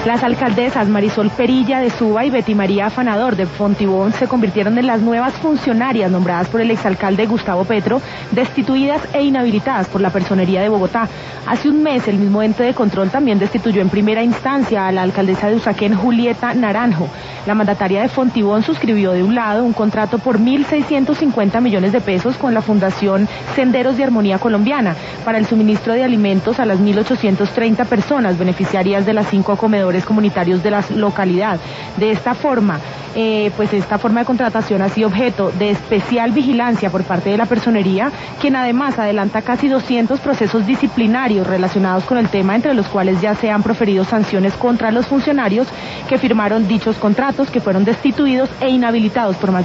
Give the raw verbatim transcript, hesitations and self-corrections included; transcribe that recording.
Las alcaldesas Marisol Perilla de Suba y Betty María Afanador de Fontibón se convirtieron en las nuevas funcionarias nombradas por el exalcalde Gustavo Petro, destituidas e inhabilitadas por la Personería de Bogotá. Hace un mes, el mismo ente de control también destituyó en primera instancia a la alcaldesa de Usaquén, Julieta Naranjo. La mandataria de Fontibón suscribió de un lado un contrato por mil seiscientos cincuenta millones de pesos con la Fundación Senderos de Armonía Colombiana para el suministro de alimentos a las mil ochocientas treinta personas beneficiarias de las cinco comedores comunitarios de la localidad. De esta forma, eh, pues esta forma de contratación ha sido objeto de especial vigilancia por parte de la Personería, quien además adelanta casi doscientos procesos disciplinarios relacionados con el tema, entre los cuales ya se han proferido sanciones contra los funcionarios que firmaron dichos contratos, que fueron destituidos e inhabilitados por más